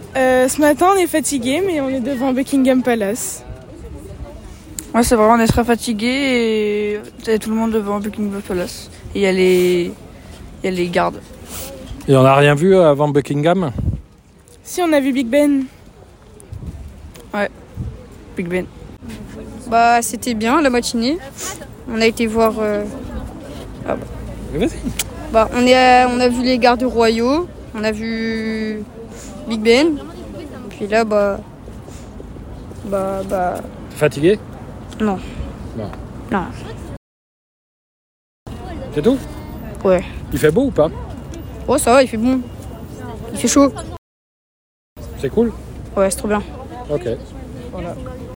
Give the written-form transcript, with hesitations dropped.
Ce matin, on est fatigué, mais on est devant Buckingham Palace. Ouais, c'est vrai, on est très fatigué et tout le monde devant Buckingham Palace. Et il y a les gardes. Et on n'a rien vu avant Buckingham ? Si, on a vu Big Ben. Ouais, Big Ben. Bah, c'était bien la matinée. On a été voir. Vas-y. Bah, on a vu les gardes royaux. On a vu Big Ben. Puis là, bah. T'es fatigué ? Non. Non. Non. C'est tout ? Ouais. Il fait beau ou pas ? Oh, ça va, il fait bon. Il fait chaud. C'est cool ? Ouais, c'est trop bien. Ok. Voilà.